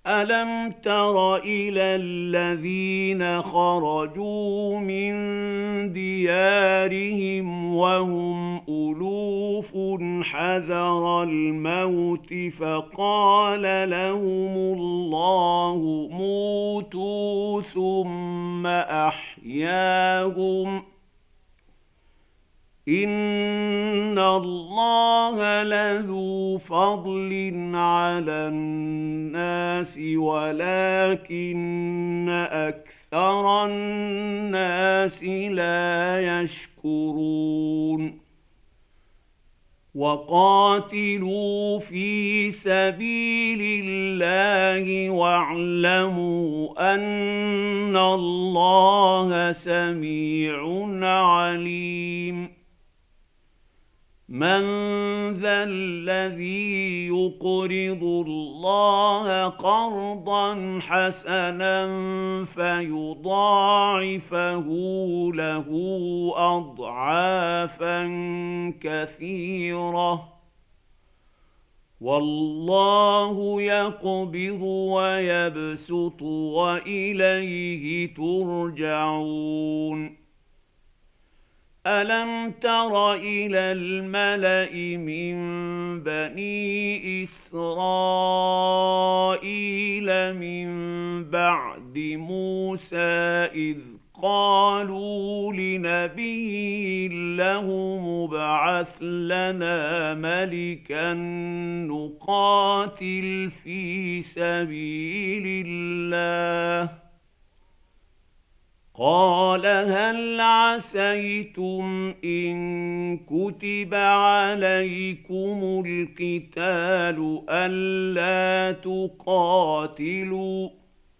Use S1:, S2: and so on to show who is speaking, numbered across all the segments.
S1: ألم تر إلى الذين خرجوا من ديارهم وهم ألوف حذر الموت فقال لهم الله موتوا ثم أحياهم إن الله لذو فضل على الناس ولكن أكثر الناس لا يشكرون وقاتلوا في سبيل الله واعلموا أن الله سميع عليم من ذا الذي يقرض الله قرضا حسنا فيضاعفه له أضعافا كثيرة والله يقبض ويبسط وإليه ترجعون ألم تر إلى الملأ من بني إسرائيل من بعد موسى إذ قالوا لنبي له مبعث لنا ملكا نقاتل في سبيل الله قال هل عسيتم إن كتب عليكم القتال ألا تقاتلوا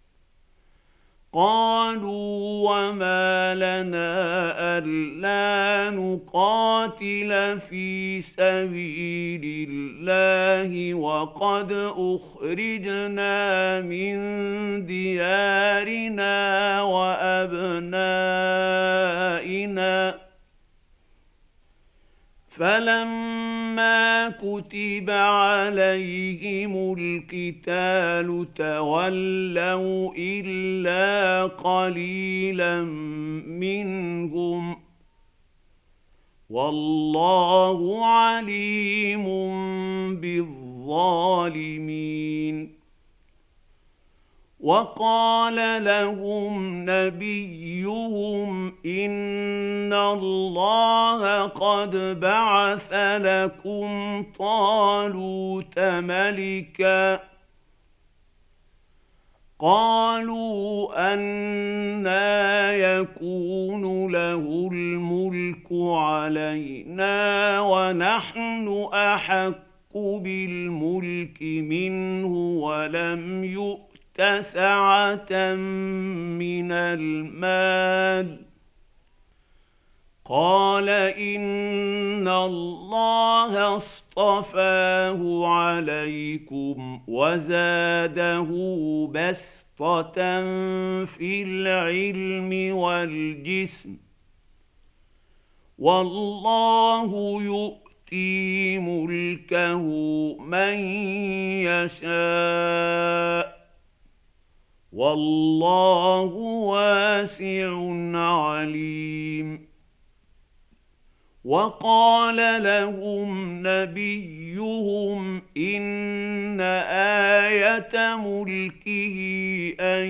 S1: قالوا وما لنا ألا نقاتل في سبيل الله وقد أخرجنا من ديارنا وأبنائنا فلما كتب عليهم القتال تولوا إلا قليلا منهم والله عليم بالظالمين وقال لهم نبيهم إن الله قد بعث لكم طالوت ملكا قالوا أنى يكون له الملك علينا ونحن أحق بالملك منه ولم يؤت سعة من المال قال إن الله اصطفاه عليكم وزاده بسطة في العلم والجسم والله يؤتي ملكه من يشاء والله واسع عليم وقال لهم نبيهم إن آية ملكه أن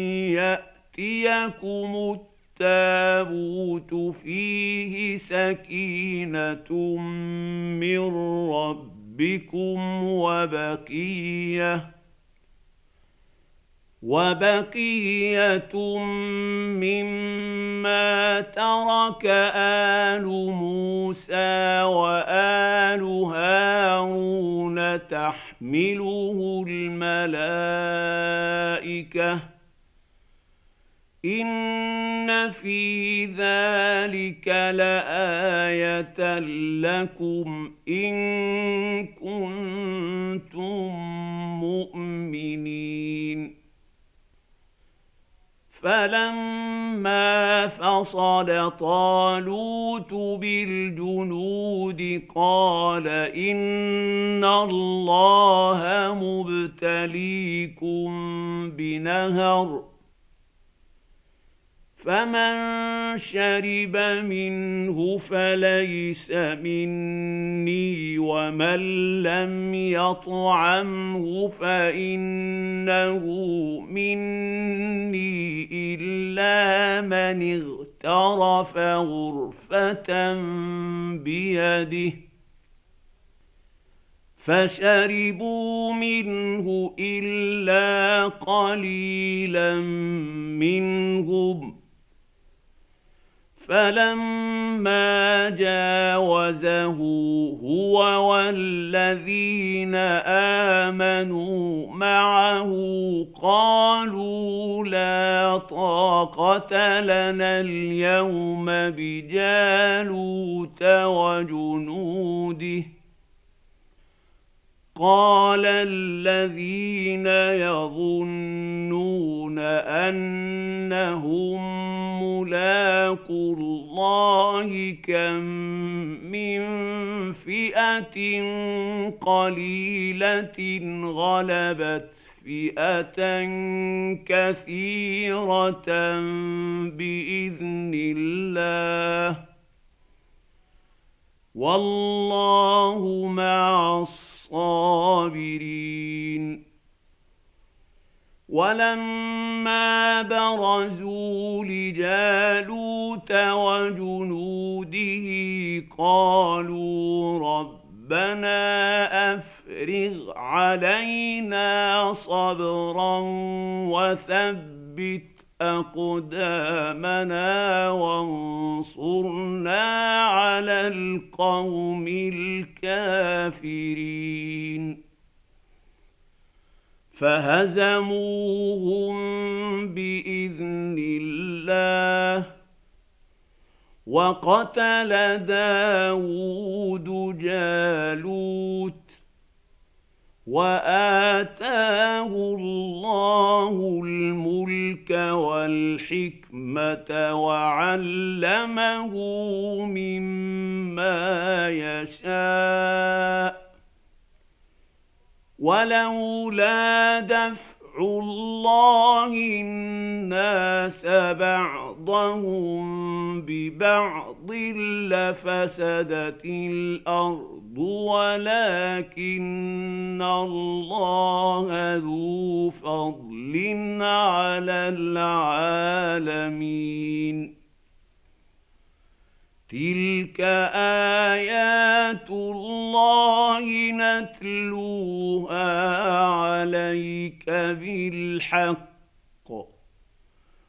S1: يأتيكم التابوت فيه سكينة من ربكم وبقية مما ترك آل موسى وآل هارون تحمله الملائكة إن في ذلك لآية لكم إن كنتم مؤمنين فلما فلما فصل طالوت بالجنود قال إن الله مبتليكم بنهر فمن شرب منه فليس مني ومن لم يطعمه فإنه مني إلا من اغترف غرفة بيده فشربوا منه إلا قليلا منهم فلما جاوزه هو والذين آمنوا معه قالوا لا طاقة لنا اليوم بجالوت وجنوده قال الذين يظنون أنهم ملاقو الله كم من فئة قليلة غلبت فئة كثيرة بإذن الله والله مع الصابرين ولما برزوا لجالوت وجنوده قالوا ربنا أفرغ علينا صبرا وثبت أقدامنا وانصرنا على القوم الكافرين فهزموهم بإذن الله وقتل داود جالوت وآتاه الله الملك والحكمة وعلمه مما يشاء ولولا دفع الله الناس بعضهم ببعض لفسدت الأرض ولكن الله ذو فضل على العالمين تلك آيات الله نتلوها عليك بالحق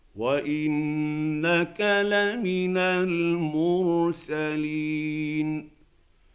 S1: وإنك لمن المرسلين